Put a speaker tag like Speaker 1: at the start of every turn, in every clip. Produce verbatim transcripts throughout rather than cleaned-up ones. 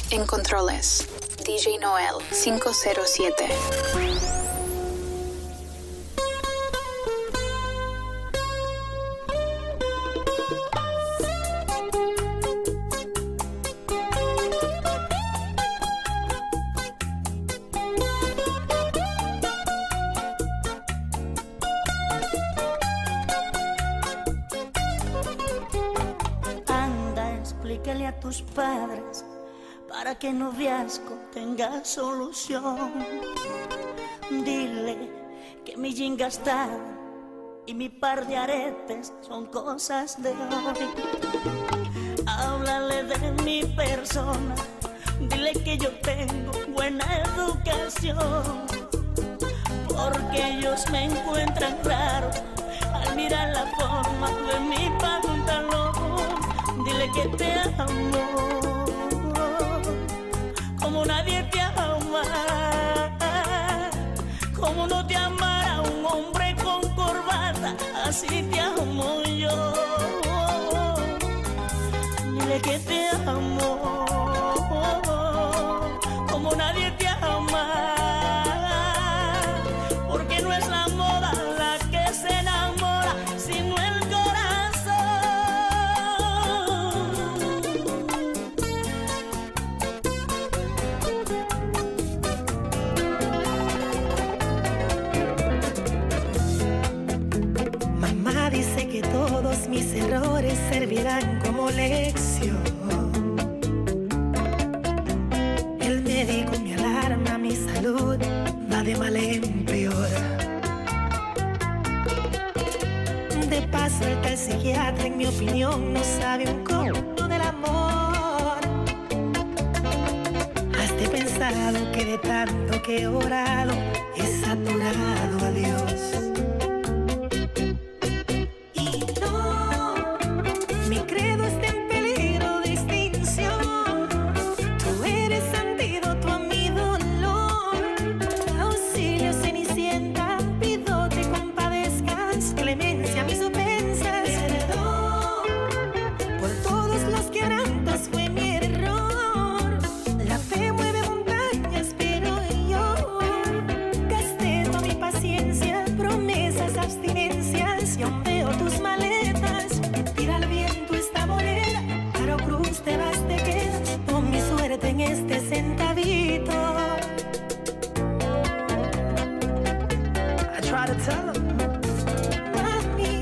Speaker 1: En controles, D J Noel cinco cero siete.
Speaker 2: Explícale a tus padres para que el noviazgo tenga solución. Dile que mi jean gastada y mi par de aretes son cosas de hoy. Háblale de mi persona, dile que yo tengo buena educación, porque ellos me encuentran raro al mirar la forma de mi pantalón. Dile que te amo como nadie te ama, como no te amara un hombre con corbata, así te amo yo. Dile que te amo como nadie te ama, porque no es la moda la que se enamora, sino el todos mis errores servirán como lección. El médico me alarma, mi salud va de mal en peor. De paso el tal psiquiatra, en mi opinión, no sabe un coño del amor. Has de pensado que de tanto que he orado he saturado a Dios. En este centavito, I try to tell him, mami.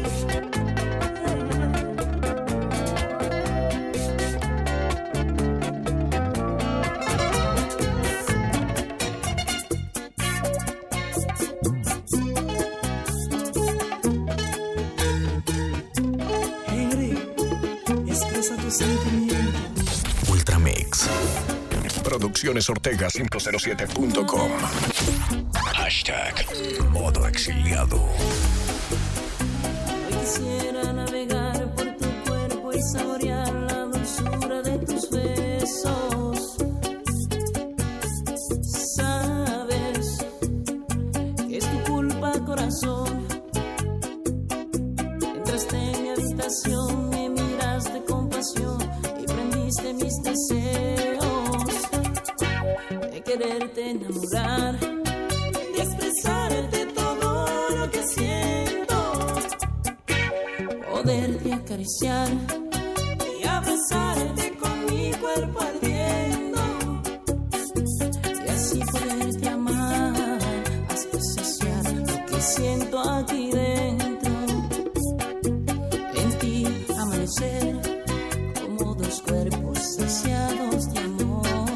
Speaker 2: Henry, expresa tus sentimientos.
Speaker 3: Ultramix. Producciones Ortega cinco cero siete punto com. Hashtag Modo Exiliado.
Speaker 2: Hoy quisiera navegar por tu cuerpo y saborear la dulzura de tus besos. Sabes que es tu culpa, corazón. Entraste en mi habitación, me miraste con pasión y prendiste mis deseos. Quererte enamorar, de expresarte todo lo que siento, poderte acariciar y abrazarte con mi cuerpo ardiendo, y así poderte amar hasta saciar lo que siento aquí dentro. En ti amanecer como dos cuerpos saciados de amor.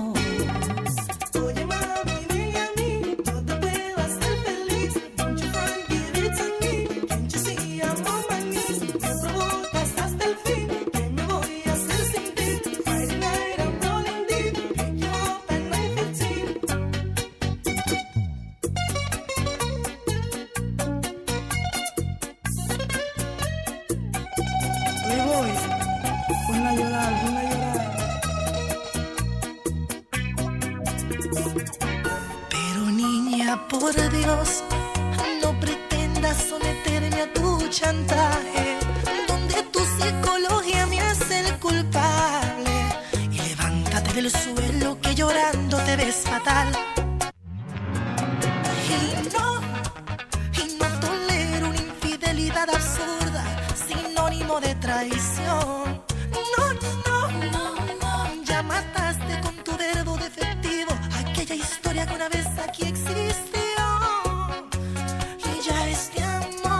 Speaker 2: Por Dios, no pretendas someterme a tu chantaje, donde tu psicología me hace el culpable. Y levántate del suelo que
Speaker 4: es fatal. Y no, y no tolero una infidelidad absurda, sinónimo de traición. No, no, no, no, ya mataste con tu verbo defectivo aquella historia que una vez aquí existió. Y ya este amor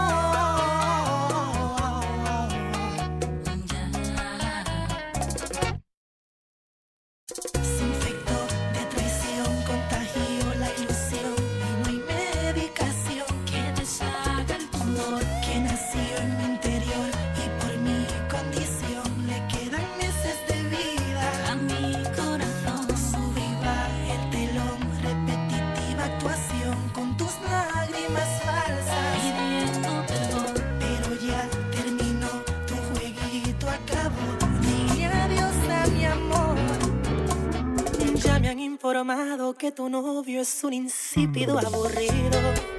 Speaker 4: se infectó de traición, contagió la ilusión y no hay medicación que deshaga el tumor que nació en mi interior, y por mi condición le quedan meses de vida a mi corazón. Sube y baja el telón, repetitiva actuación con tus lágrimas falsas pidiendo perdón, pero ya terminó, tu jueguito acabó. Dile adiós a mi amor. Ya me han informado que tu novio es un insípido aburrido,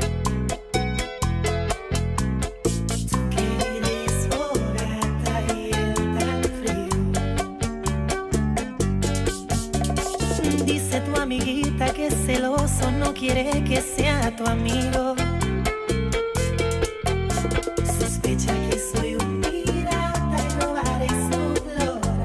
Speaker 4: que eres fogata y él tan frío. Dice tu amiguita que es celoso, no quiere que sea tu amigo. Sospecha que soy un pirata y robaré su flor.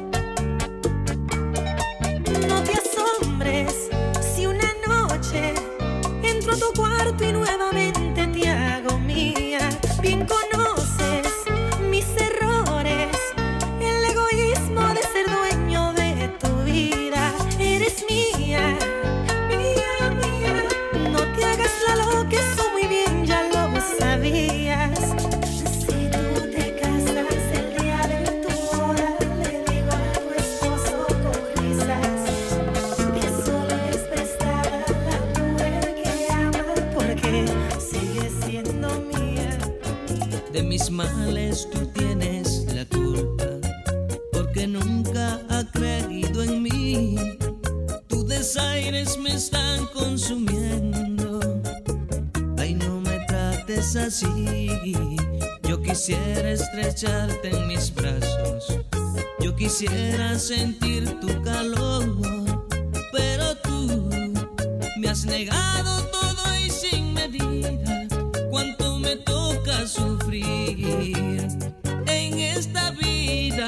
Speaker 4: No te asombres si una noche entro a tu cuarto y nuevamente te hago mía. Bien conoces mis errores, el egoísmo de ser dueño de tu vida. Eres mía, mía, mía. No te hagas la loca, eso muy bien ya lo sabías. Si tú te casas el día de tu boda, le digo a tu esposo con risas que solo es prestada la mujer que ama, porque sigue siendo mía.
Speaker 5: De mis males tú tienes la culpa, porque nunca ha creído en mí. Tus desaires me están consumiendo. Ay, no me trates así. Yo quisiera estrecharte en mis brazos, yo quisiera sentir tu calor, pero tú me has negado todo y sin medida. Cuánto me toca sufrir en esta vida.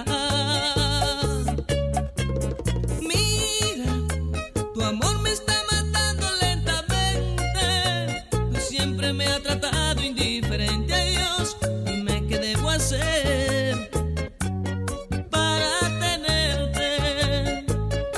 Speaker 5: Mira, tu amor me está matando lentamente. Tú siempre me has tratado indiferente a Dios. Dime qué debo hacer para tenerte.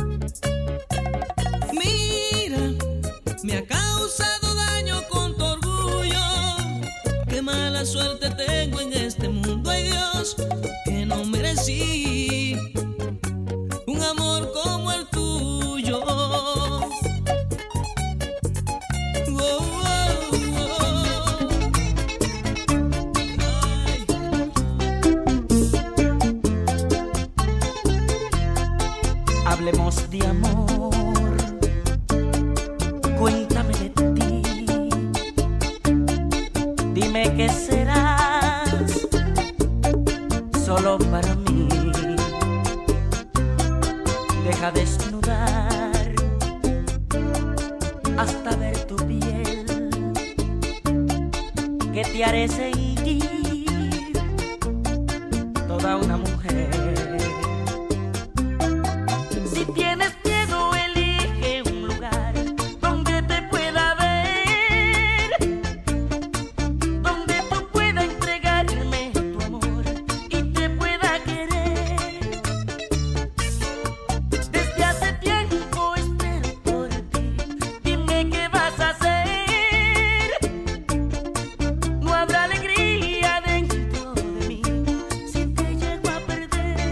Speaker 5: Mira, me ha causado daño con tu orgullo. Qué mala suerte tengo en este mundo, ay Dios, que no merecí un amor como el tuyo. Oh, oh, oh. Ay.
Speaker 2: Hablemos de amor, cuéntame de ti, dime qué serás solo para mí. Deja desnudar hasta ver tu piel, que te haré seguir toda una mujer. Si tienes miedo, elige un lugar donde te pueda ver, donde tú puedas entregarme tu amor y te pueda querer. Desde hace tiempo espero por ti, dime qué vas a hacer. No habrá alegría dentro de mí si te llego a perder.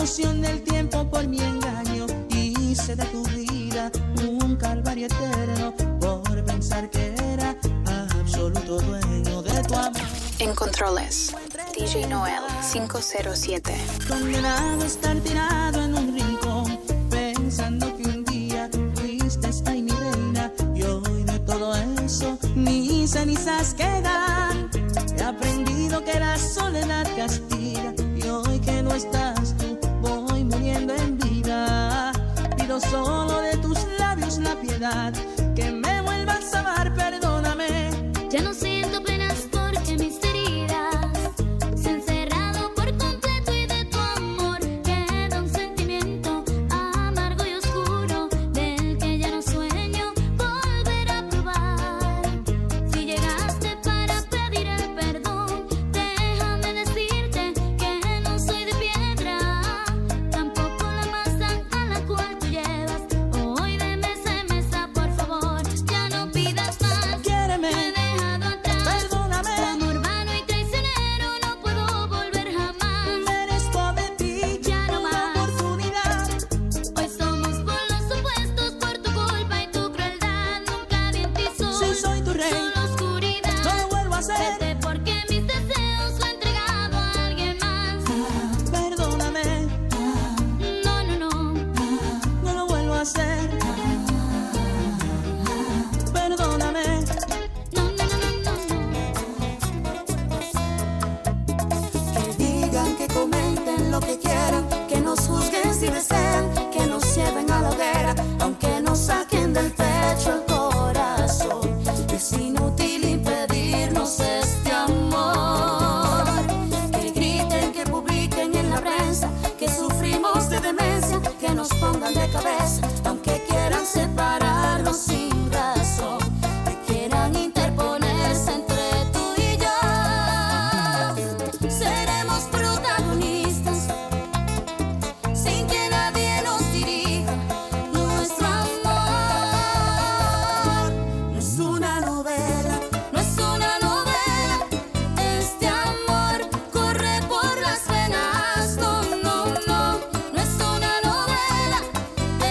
Speaker 5: ilusión del tiempo por mi engaño. Hice de tu vida un calvario eterno por pensar que era absoluto dueño de tu amor.
Speaker 1: En controles, D J Noel cinco cero siete.
Speaker 5: Condenado a estar tirado en un rincón, pensando que un día fuiste ay mi reina, y hoy de todo eso ni cenizas quedan. He aprendido que la soledad castiga, y hoy que no estás tú voy muriendo en vida. Pido solo de tus labios la piedad, que me vuelvas a amar, perdóname.
Speaker 6: Ya no siento penas porque mis heridas se han cerrado por completo, y de tu amor queda un sentimiento amargo y oscuro del que ya no sueño volver a probar. Si llegaste para pedir el perdón, déjame decirte que no soy de piedra, tampoco la masa a la cual tú llevas. Hoy de mesa en mesa, por favor, ya no pidas más.
Speaker 5: Quiéreme,
Speaker 6: Me he dejado atrás
Speaker 5: perdóname.
Speaker 6: amor vano y traicionero, no puedo volver jamás.
Speaker 5: Merezco de ti
Speaker 6: Ya no
Speaker 5: una
Speaker 6: más.
Speaker 5: oportunidad.
Speaker 6: Hoy somos por los opuestos, por tu culpa y tu crueldad. Nunca vi en ti sol,
Speaker 5: Si soy tu rey,
Speaker 6: solo oscuridad.
Speaker 5: no lo vuelvo a hacer.
Speaker 6: Vete porque mis deseos lo he entregado a alguien más.
Speaker 5: Perdóname,
Speaker 6: No, no, no.
Speaker 5: no lo vuelvo a hacer. Perdóname.
Speaker 6: No, no, no, no, no.
Speaker 7: Que digan, que comenten lo que quieran, que nos juzguen si desean, que nos lleven a la hoguera, aunque nos saquen del pecho el corazón. Es inútil impedirnos este amor. Que griten, que publiquen en la prensa, que sufrimos de demencia, que nos pongan de cabeza, aunque quieran separarnos sin razón, que quieran interponerse entre tú y yo. Seremos protagonistas sin que nadie nos dirija. Nuestro amor no es una novela, no es una novela. Este amor corre por las venas. No, no, no, no es una novela.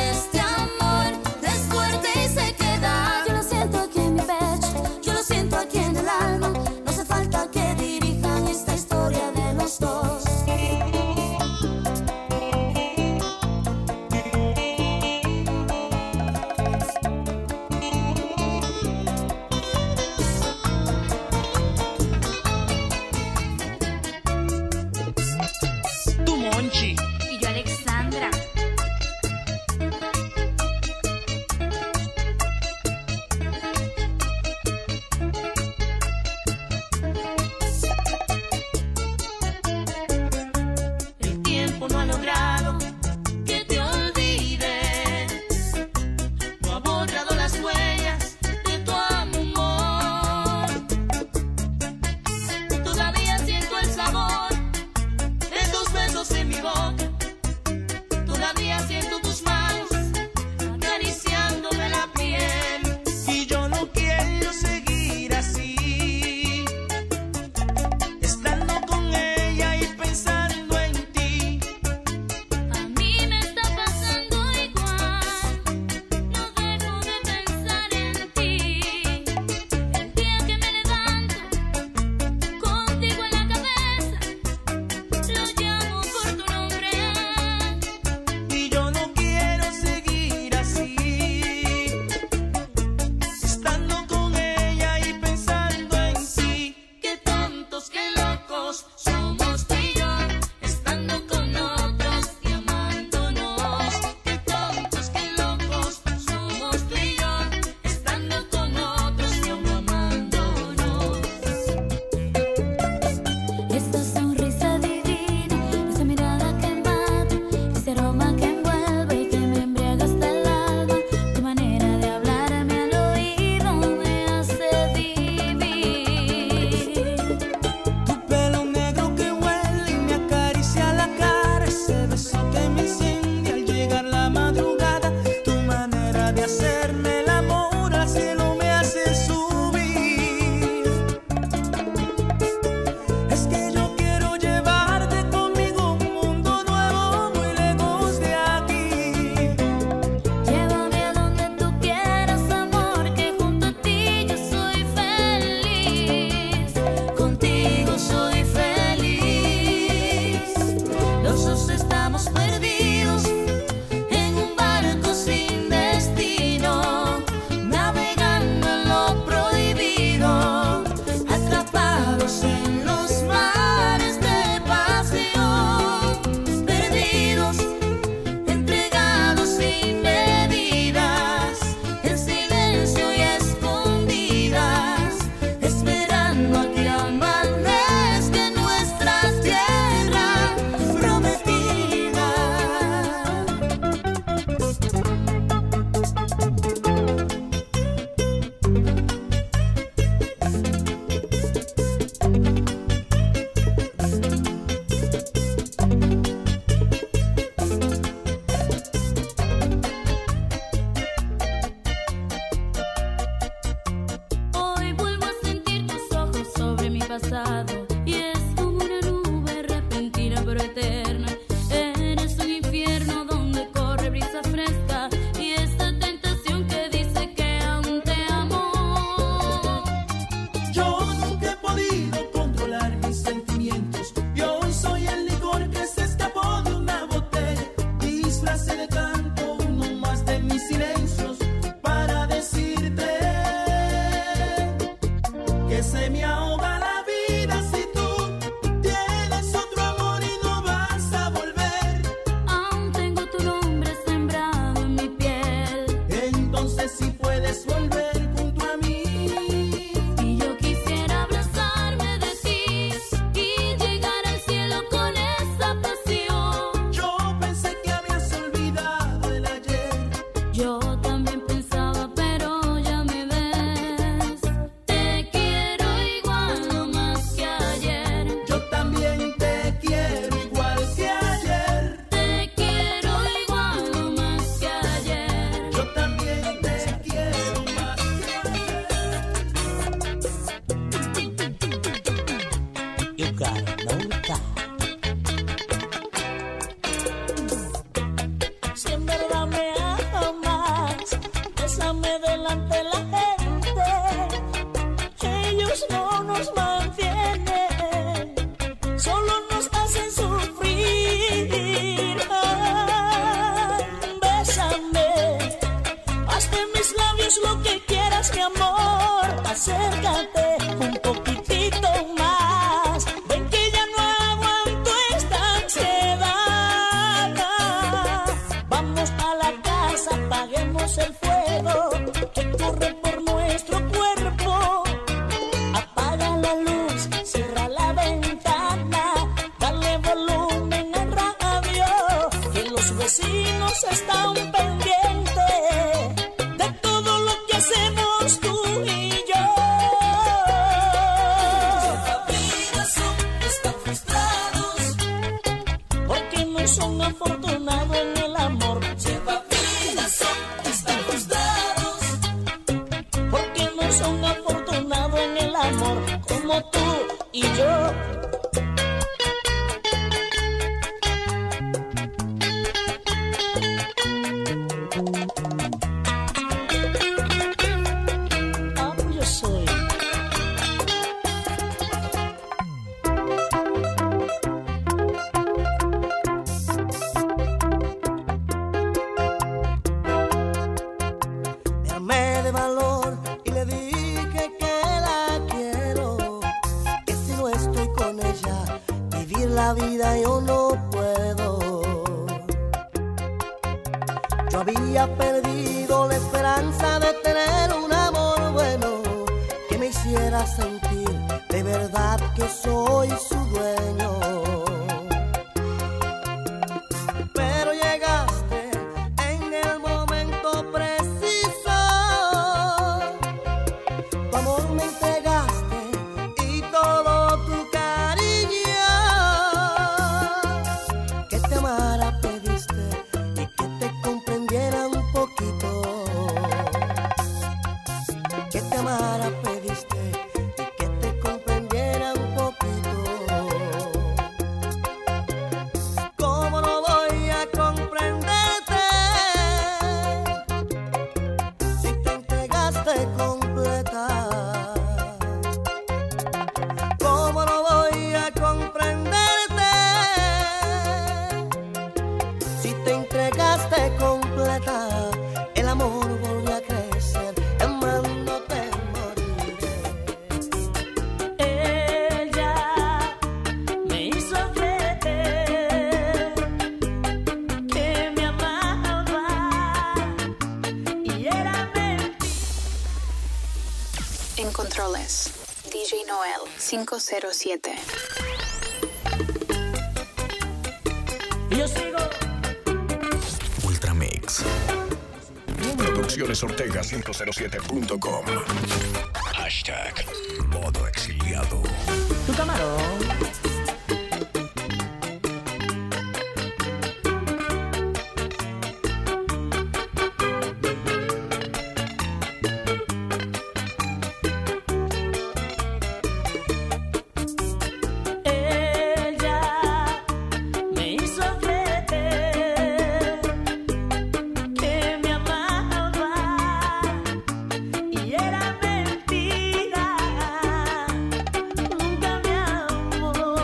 Speaker 1: D J Noel cinco cero siete.
Speaker 2: Yo sigo.
Speaker 3: Ultramix. Producciones Ortega cinco cero siete punto com. Hashtag Modo Exiliado.
Speaker 2: Tu camarón. Nunca me amó.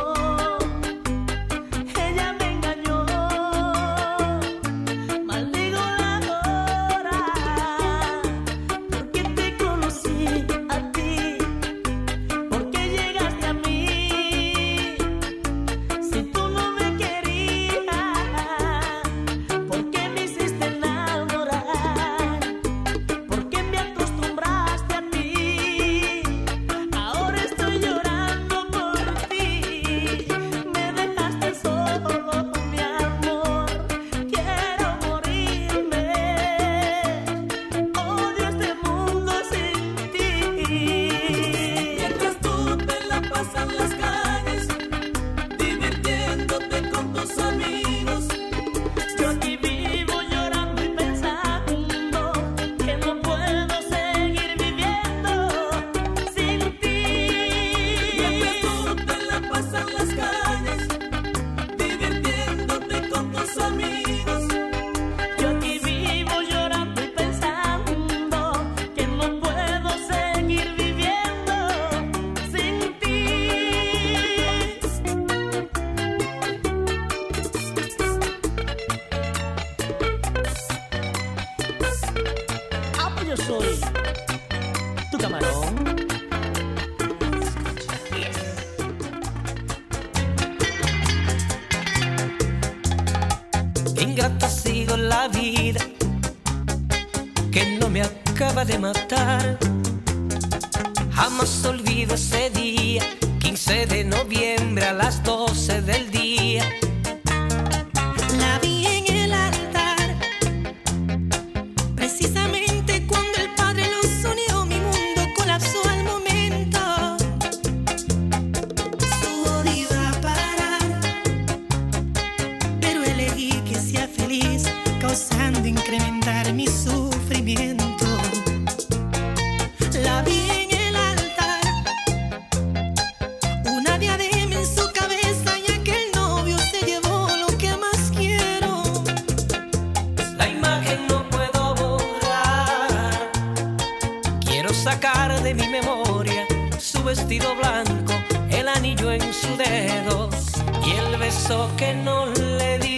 Speaker 2: soy tu camarón.
Speaker 8: Ingrata ha sido la vida que no me acaba de matar. Jamás olvido ese día, quince de noviembre a las doce del día.
Speaker 4: La vi en el altar, precisamente cuando el Padre los unió, mi mundo colapsó al momento. Su odio iba a parar, pero elegí que sea feliz, causando incrementar mi sufrimiento. La vi en el altar, una diadema en su cabeza, y aquel novio se llevó lo que más quiero.
Speaker 8: La imagen no puedo borrar, quiero sacar de mi memoria su vestido blanco, el anillo en su dedo y el beso que no le di.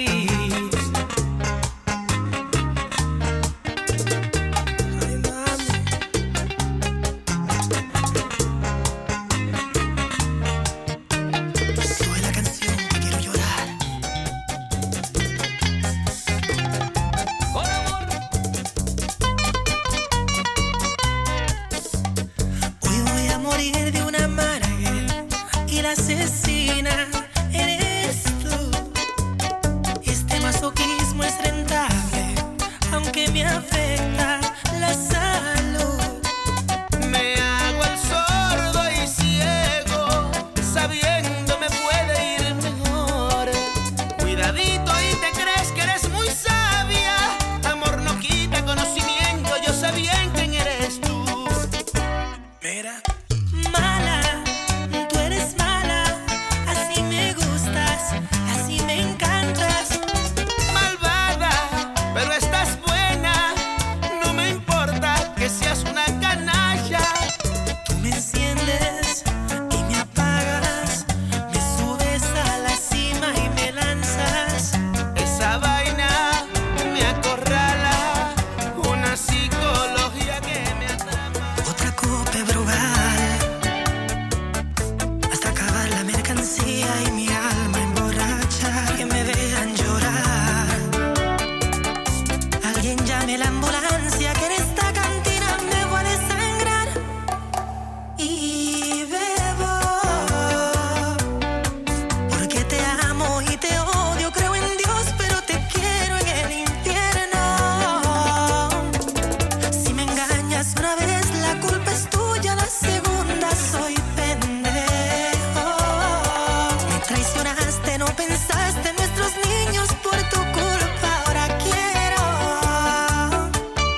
Speaker 8: Ay, mami.
Speaker 4: Soy la canción que quiero llorar.
Speaker 8: Con amor.
Speaker 4: Hoy voy a morir de una amarga y la asesina eres tú. Este masoquismo es rentable, aunque me afecta la salud.
Speaker 9: Me hago el sordo y ciego, sabiendo me puede ir mejor. Cuidadito y te crees que eres muy sabia. Amor no quita conocimiento, yo sé bien quién eres tú. Mira,
Speaker 4: Mala, tú eres mala, así me gustas, así me encantas.
Speaker 9: malvada, pero estás buena. No me importa que seas una canalla.
Speaker 4: Tú me enciendes y me apagas, me subes a la cima y me lanzas.
Speaker 9: Esa vaina me acorrala, una psicología que me atrapa.
Speaker 4: Otra copa brugal, hasta acabar la mercancía y mi alma emborracha. Que me vean llorar, alguien llame la ambulancia, que en esta cantina me voy a desangrar. Y bebo, porque te amo y te odio. Creo en Dios, pero te quiero en el infierno. Si me engañas una vez, la culpa es tuya, la segunda soy pendejo. Me traicionaste, no pensaste en nuestros niños, por tu culpa ahora quiero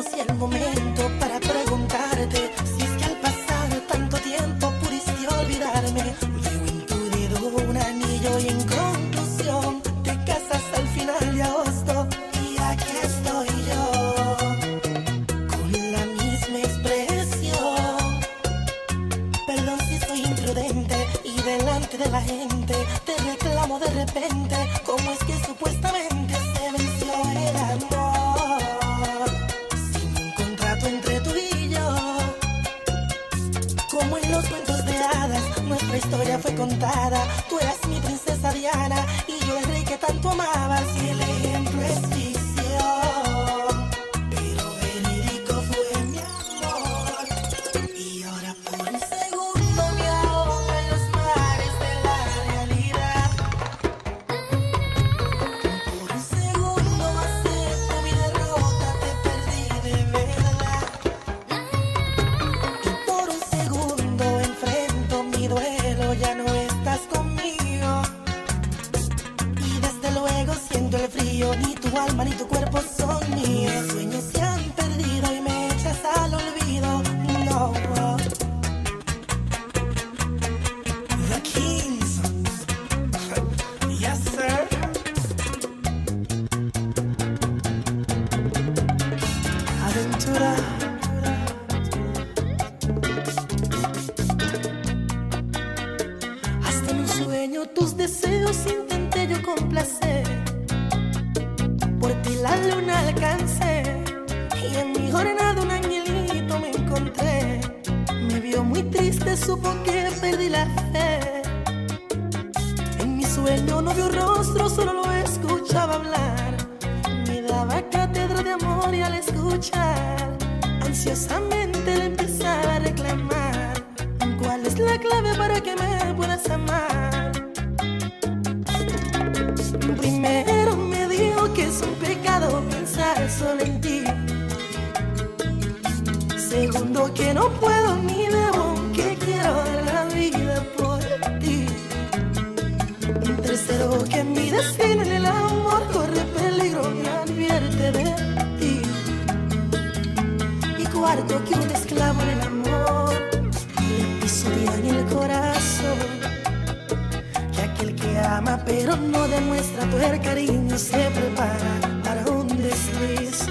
Speaker 4: conocí el momento para preguntarte si es que al pasar tanto tiempo pudiste olvidarme. Veo en tu dedo un anillo y en conclusión te casas al final de agosto. Y aquí estoy yo, con la misma expresión. Perdón si soy imprudente y delante de la gente te reclamo de repente. ¿Cómo es que supuestamente se venció el amor? Sin un contrato entre tú y yo, como en los cuentos de hadas, nuestra historia fue contada. Tú eras mi princesa Diana y yo el rey que tanto amabas. Y el ejemplo es ficción, pero verídico fue mi amor. Y ahora por un segundo me ahogo en los mares de la realidad. Por un segundo acepto mi derrota, te perdí de verdad. Y por un segundo enfrento mi duelo, ya no estás conmigo. Y desde luego siento el frío, ni tu alma ni tu cuerpo son míos. Mis sueños se han perdido y me echas al olvido. No. The Kings. Yes, sir. Aventura. Hasta en un sueño tus deseos intenté yo complacer. Por ti la luna alcancé y en mi jornada un angelito me encontré. Me vio muy triste, supo que perdí la fe. En mi sueño no vio rostro, solo lo escuchaba hablar. Me daba cátedra de amor y al escuchar ansiosamente le empezaba a reclamar: ¿cuál es la clave para que me puedas amar? Primero me dijo que es un pecado pensar solo en ti. Segundo, que no puedo ni debo, que quiero dar la vida por ti. Tercero, que mi destino en el amor corre peligro, me advierte de ti. Y cuarto, que un esclavo en el amor le pisotea en el corazón. Que aquel que ama pero no demuestra todo el cariño se prepara para un desliz.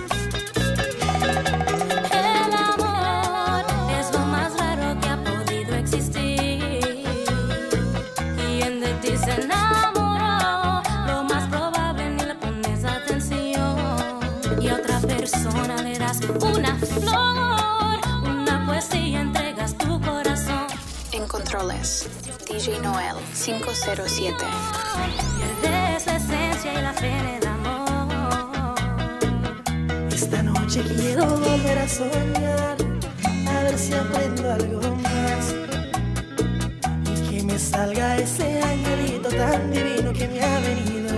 Speaker 6: El amor es lo más raro que ha podido existir. Quien de ti se enamoró, lo más probable ni le pones atención. Y a otra persona le das una flor, una poesía, entregas tu corazón.
Speaker 1: En controles, D J Noel cinco cero siete.
Speaker 6: Pierdes la esencia y la fe en el amor.
Speaker 4: Esta noche quiero volver a soñar, a ver si aprendo algo más. Y que me salga ese angelito tan divino que me ha venido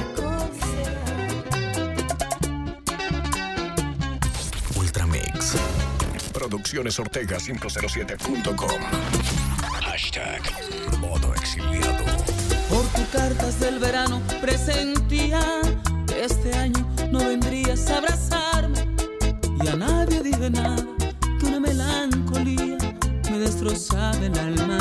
Speaker 4: a aconsejar.
Speaker 3: Ultramix. Producciones Ortega cinco cero siete punto com. Hashtag modo exiliado.
Speaker 5: Por tus cartas del verano presentía que este año no vendrías a abrazarme. Y a nadie dije nada, que una melancolía me destrozaba el alma.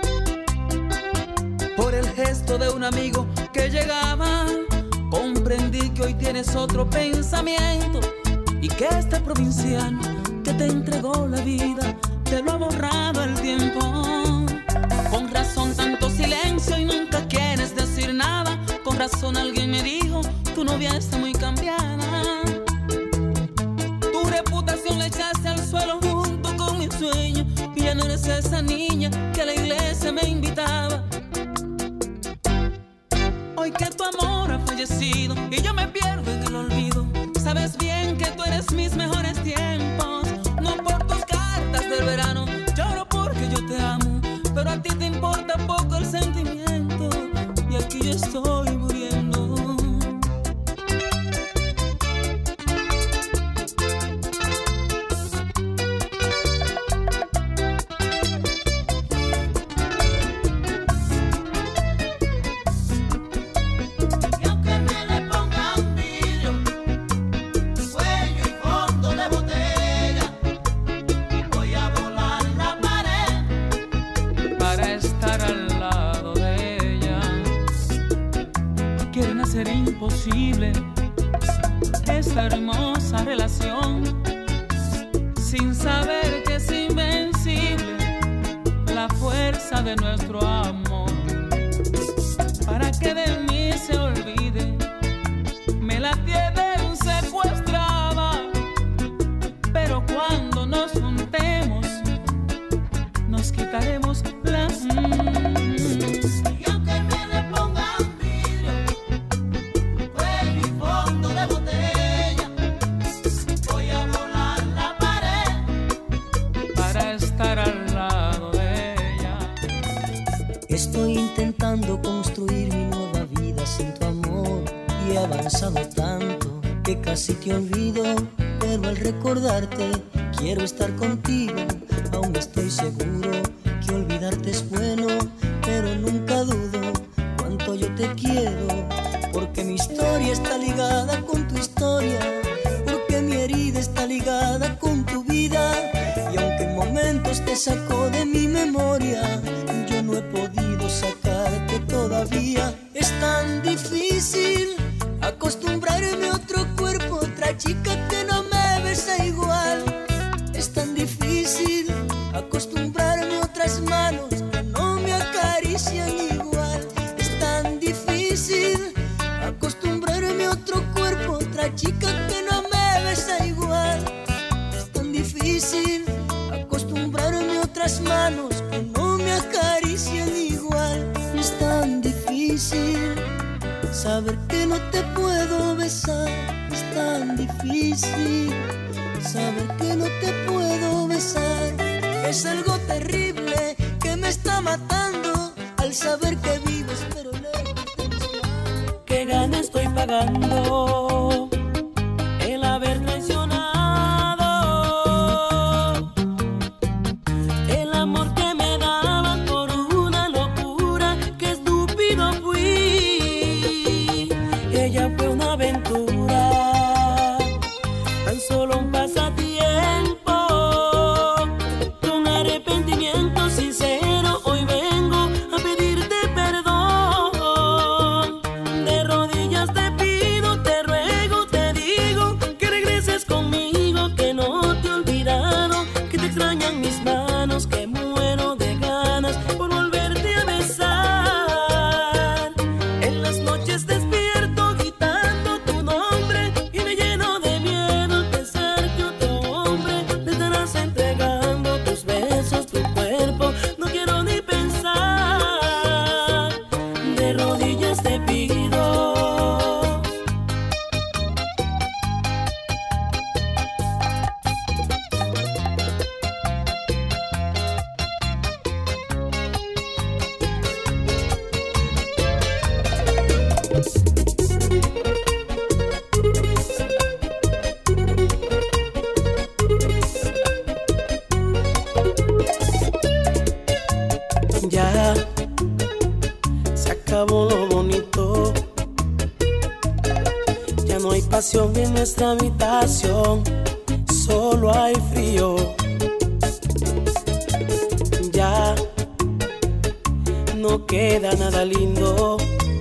Speaker 5: Por el gesto de un amigo que llegaba, comprendí que hoy tienes otro pensamiento. Y que este provinciano que te entregó la vida te lo ha borrado el tiempo. Con razón tanto silencio y nunca quieres decir nada. Con razón alguien me dijo, tu novia está muy cambiada. Tu reputación la echaste al suelo junto con mi sueño. Y ya no eres esa niña que a la iglesia me invitaba. Hoy que tu amor ha fallecido y yo me pierdo en el olvido, sabes bien que tú eres mis mejores tiempos. No por tus cartas del verano, lloro porque yo te amo, pero a ti te importa poco el sentimiento. Y aquí yo estoy muriendo.
Speaker 9: Y aunque me le pongan vidrio, cuello y fondo de botella,
Speaker 10: sin saber que es invencible la fuerza de nuestro amor. Para que de mí se olvide, me la tienen secuestrada, pero cuando nos juntemos, nos quitaremos la...
Speaker 2: Y aunque me le pongan vidrio, fuego y fondo de botella, voy a volar la pared
Speaker 10: para estar al lado de ella.
Speaker 11: Estoy intentando construir mi nueva vida sin tu amor y he avanzado tanto que casi te olvido, pero al recordarte quiero estar contigo. Aún estoy seguro que olvidarte es bueno, pero nunca dudo cuánto yo te quiero, porque mi historia está ligada con tu historia, porque mi herida está ligada con tu vida, y aunque en momentos te sacó de mi memoria, yo no he podido sacarte todavía. Es tan difícil acostumbrarme a otro cuerpo, otra chica que no me besa igual. Es tan difícil acostumbrarme a otras manos que no me acarician igual. Es tan difícil acostumbrarme a otro cuerpo, otra chica que no me besa igual. Es tan difícil acostumbrarme a otras manos que no me acarician igual. Es tan difícil saber que no te puedo besar. Es tan difícil saber que no te puedo besar. Es algo terrible que me está matando al saber que vives pero lejos de mis manos.
Speaker 2: ¿Qué gana estoy pagando el haber traicionado el amor que me daban por una locura? Qué estúpido fui. Ella fue una aventura, tan solo un pasatiempo, con arrepentimiento sincero. Hoy vengo a pedirte perdón. De rodillas te pido, te ruego, te digo que regreses conmigo, que no te he olvidado, que te extrañan mis manos, que muero de ganas por volverte a besar. En las noches despierto gritando tu nombre y me lleno de miedo al pensar que otro hombre te estarás entregando tus besos, tu cuerpo. No quiero ni pensar. De rodillas te pido. Ya se acabó lo bonito, ya no hay pasión en nuestra habitación, solo hay frío. Ya no queda nada lindo,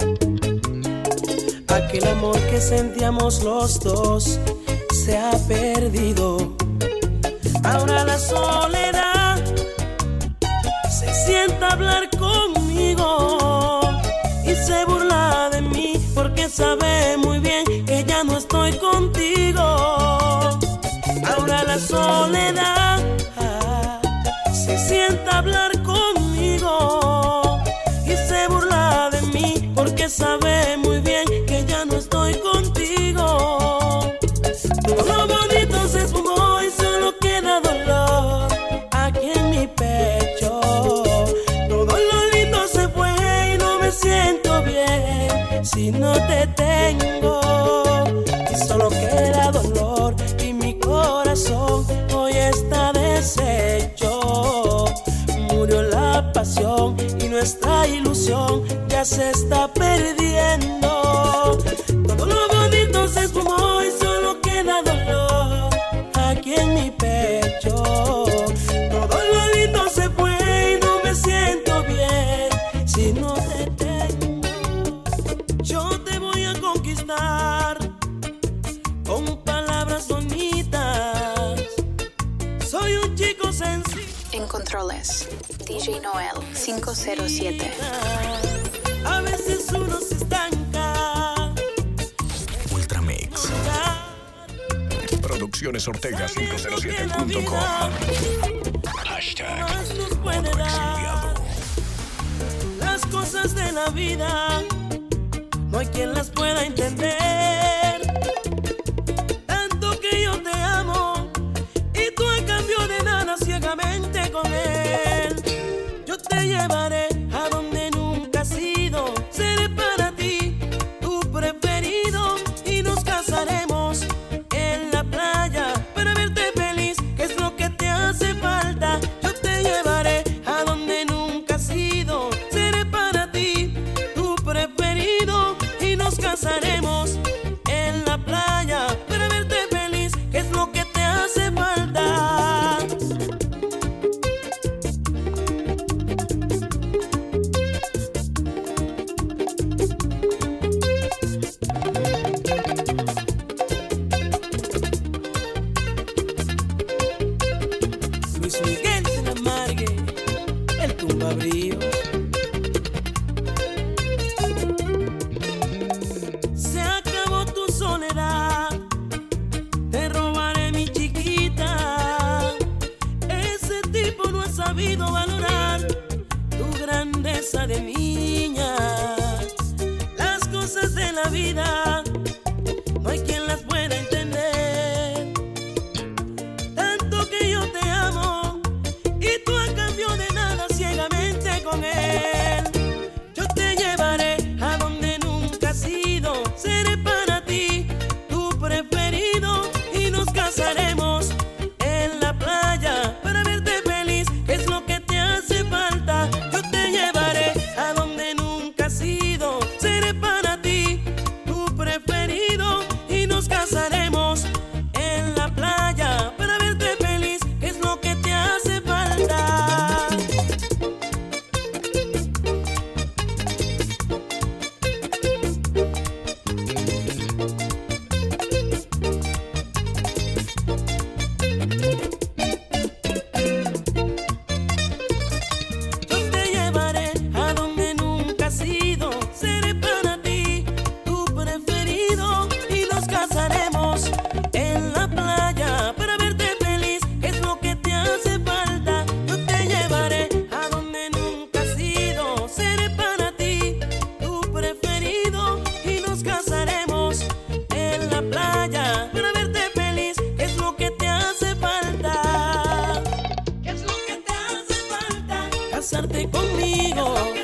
Speaker 2: aquel amor que sentíamos los dos se ha perdido. Ahora la soledad se sienta a hablar conmigo y se burla de mí porque sabe muy bien que ya no estoy contigo. Ahora la soledad se sienta a hablar conmigo y se burla de mí porque sabe muy bien que ya no estoy contigo. Todo lo bonito se esfumó y solo queda dolor aquí en mi pecho. Todo lo lindo se fue y no me siento bien si no te tengo. Y solo queda dolor y mi corazón hoy está deshecho. Murió la pasión y nuestra ilusión ya se está perdiendo. Todo lo bonito se esfumó y solo queda dolor aquí en mi pecho. Todo lo lindo se fue y no me siento bien si no te tengo. Yo te voy a conquistar con palabras bonitas,
Speaker 1: controles. D J Noel cinco cero siete.
Speaker 2: A veces uno se estanca.
Speaker 3: Ultramix. Producciones Ortega cinco cero siete punto com. Hashtag Modo Exiliado.
Speaker 2: Las cosas de la vida no hay quien las pueda entender. Tanto que yo te amo y tú a cambio de nada ciegamente con él. Yo te llevaré a donde nunca has ido. Seré para ti tu preferido y nos casaremos en la playa para verte feliz, que es lo que te hace falta. Yo te llevaré a donde nunca has ido. Seré para ti tu preferido y nos casaremos en la playa para verte feliz, que es lo que te hace falta. Luis Miguel de la Margue, el tumbabríos. Se acabó tu soledad, te robaré mi chiquita. Ese tipo no ha sabido valorar tu grandeza de niña. Las cosas de la vida no hay quien las pueda entender. Tanto que yo te amo y tú a cambio de nada ciegamente con él. Yo te llevaré a donde nunca has ido. Seré para ti tu preferido y nos casaremos en la playa para verte feliz, que es lo que te hace falta. Yo te llevaré a donde nunca has ido. Seré para ti tu preferido y nos casaremos en la playa para verte feliz, que es lo que te hace falta. Yo te llevaré a donde nunca has ido. Seré para ti tu preferido y nos casaremos en la playa para verte feliz, que es lo que te hace falta. Yo te llevaré a donde nunca has ido. Seré para ti tu preferido y nos casaremos en la playa para verte feliz, que es lo que te hace falta. ¿Qué es lo que te hace falta? Casarte conmigo.